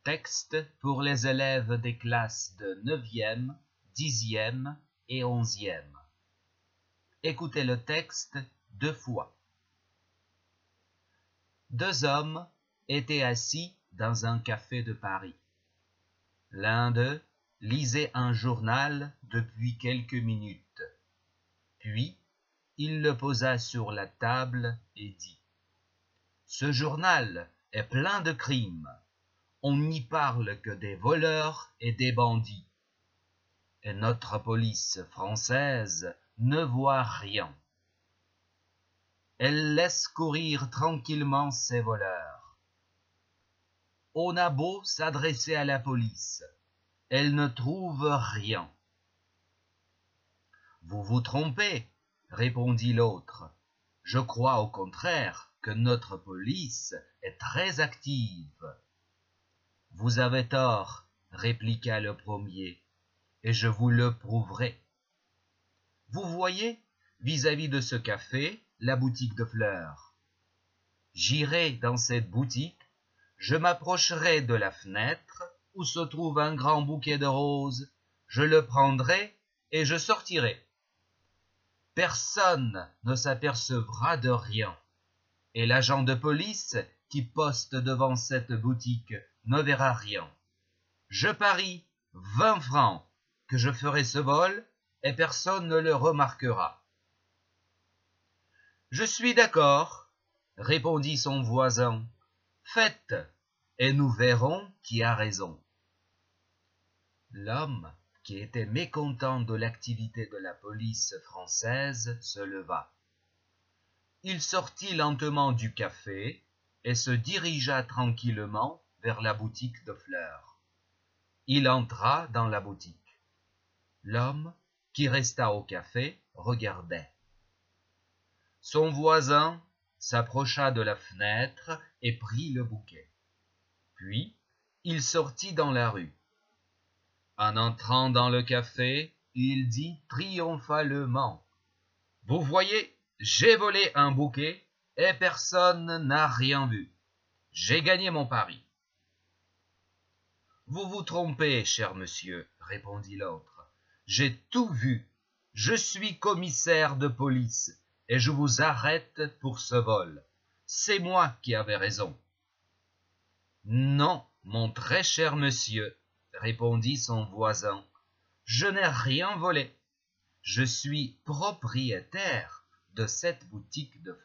Texte pour les élèves des classes de 9e, 10e et 11e. Écoutez le texte 2 fois. 2 hommes étaient assis dans un café de Paris. L'un d'eux lisait un journal depuis quelques minutes. Puis, il le posa sur la table et dit : « Ce journal est plein de crimes. On n'y parle que des voleurs et des bandits. Et notre police française ne voit rien. Elle laisse courir tranquillement ces voleurs. On a beau s'adresser à la police, elle ne trouve rien. » « Vous vous trompez, » répondit l'autre. « Je crois au contraire que notre police est très active. » « Vous avez tort, » répliqua le premier, « et je vous le prouverai. Vous voyez, vis-à-vis de ce café, la boutique de fleurs. J'irai dans cette boutique, je m'approcherai de la fenêtre où se trouve un grand bouquet de roses, je le prendrai et je sortirai. Personne ne s'apercevra de rien, et l'agent de police qui poste devant cette boutique ne verra rien. Je parie 20 francs que je ferai ce vol et personne ne le remarquera. « Je suis d'accord, » répondit son voisin. « Faites, et nous verrons qui a raison. » L'homme, qui était mécontent de l'activité de la police française, se leva. Il sortit lentement du café et se dirigea tranquillement vers la boutique de fleurs. Il entra dans la boutique. L'homme, qui resta au café, regardait. Son voisin s'approcha de la fenêtre et prit le bouquet. Puis, il sortit dans la rue. En entrant dans le café, il dit triomphalement : « Vous voyez, j'ai volé un bouquet et personne n'a rien vu. J'ai gagné mon pari. »« Vous vous trompez, cher monsieur, » répondit l'autre. « J'ai tout vu. Je suis commissaire de police et je vous arrête pour ce vol. C'est moi qui avais raison. »« Non, mon très cher monsieur, » répondit son voisin, « je n'ai rien volé. Je suis propriétaire de cette boutique de fleurs. »